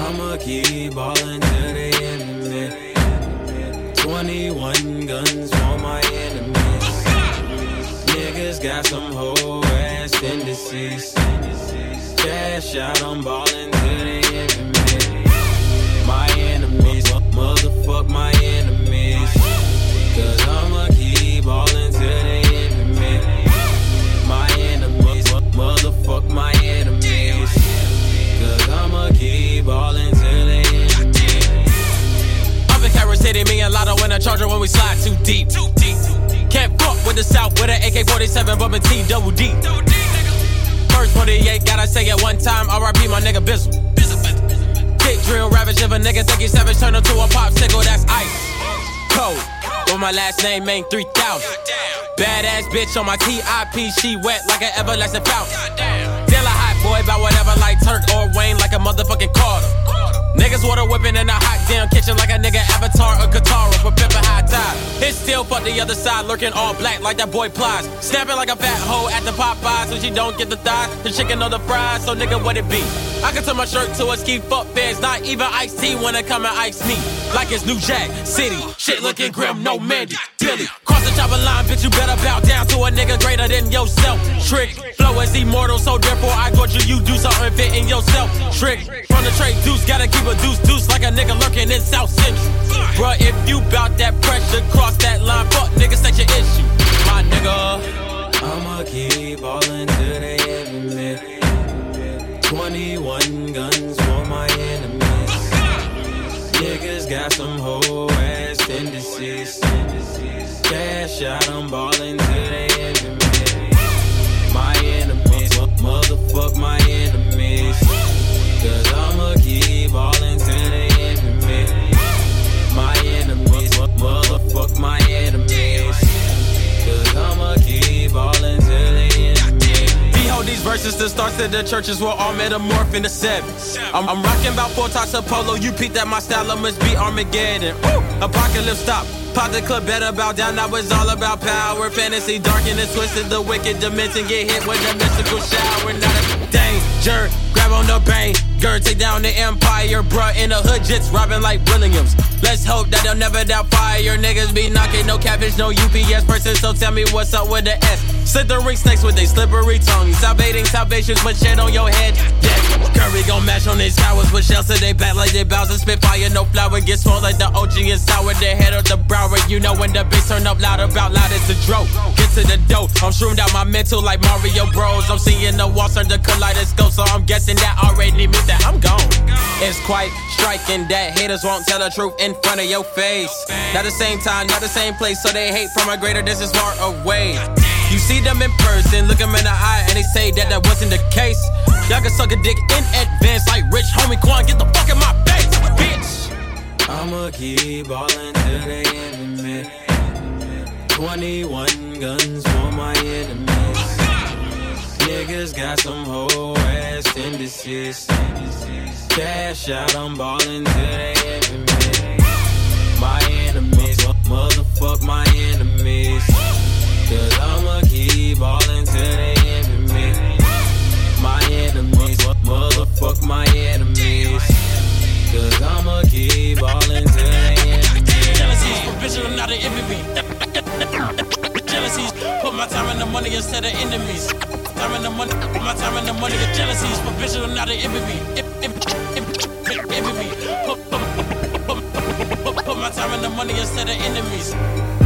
I'ma keep ballin' till they end me. 21 guns for my enemies. Niggas got some whole ass tendencies. Cash out, I'm ballin' till they end me. My enemies, motherfuck my enemies. Cause I'ma keep ballin' till they end me. My enemies, motherfuck my enemies. Cause I'ma keep ballin' till they end me. Up in Carol City, me and Lotto in a Charger when we slide too deep. Can't fuck with the South with an AK-47 bumpin' T-double-D. First 48, gotta say it one time, R.I.P. my nigga Bizzle. Kick drill ravage, if a nigga think he's savage, turn him to a popsicle, that's ice. Cold, with my last name ain't 3000. Badass bitch on my TIP, she wet like an everlasting fountain. Still a hot boy, about whatever like Turk or Wayne, like a motherfucking Carter. Niggas water whipping in a hot damn kitchen like a nigga Avatar or Katara for pimpin' high tide. Hit still, fuck the other side, lurking all black like that boy Plies. Snapping like a fat hoe at the Popeyes when she don't get the thighs, the chicken or the fries, so nigga what it be? I can turn my shirt to a ski fuck feds, not even iced tea when it come and ice me. Like it's New Jack City, shit looking grim, no Mandy, Billy. Cross the chopper line, bitch, you better bow down to a nigga greater than yourself. Trick, flow is immortal, so therefore I torture you, do something fit in yourself. Trick, from the trade deuce, gotta keep a deuce like a nigga lurking in South Central. Bruh, if you bout that pressure, cross that line, fuck niggas, that's your issue. My nigga, I'ma keep ballin' till they end me. 21 guns for my enemies. Niggas got some whole ass tendencies. Cash out, I'm ballin' till they end me. My enemies, motherfuck my enemies. Cause I'ma keep ballin' till they end me. My enemies, motherfuck my enemies. Cause I'ma keep ballin' till they end me. Behold these verses, the starts of the churches will all metamorph into seven. I'm rocking about 4 types of polo, you peep that my style, I must be Armageddon. Ooh, apocalypse stop. Pop the club, better bow down, now it's all about power. Fantasy darkened and twisted, the wicked dimension get hit with a mystical shower. Not a danger, grab on the banger, take down the empire. Bruh, in the hood, jits robbing like Williams. Let's hope that they'll never doubt fire. Niggas be knocking, no catfish, no UPS person, so tell me what's up with the S. Slithering snakes with they slippery tongue. Salvating salvations with shit on your head. Yeah, Curry gon' mash on these towers with shells to they back like they bounce and spit fire. No flour, get swole like the OG and sour. Their head of the brow. You know when the bass turn up loud, about loud it's a dro. Get to the dough, I'm shroomed out my mental like Mario Bros. I'm seeing the walls turn to kaleidoscope, so I'm guessing that already means that I'm gone. It's quite striking that haters won't tell the truth in front of your face. Not the same time, not the same place, so they hate from a greater distance far away. You see them in person, look them in the eye, and they say that that wasn't the case. Y'all can suck a dick in advance like Rich Homie Quan, get the fuck in my face, bitch. I'ma keep ballin' till they end me. 21 guns for my enemies. Niggas got some whole ass tendencies. Cash out, I'm ballin' till they end me. My enemies, motherfuck my enemies. Cause I'ma keep ballin' till they end me. My enemies, motherfuck my enemies. Cause I'ma keep ballin' till they end me. Jealousy's provisional, not an enemy. Jealousy's put my time and the money instead of enemies. Time and the money, put my time and the money. Jealousy's provisional, not an enemy. Enemy. Put my time and the money instead of enemies.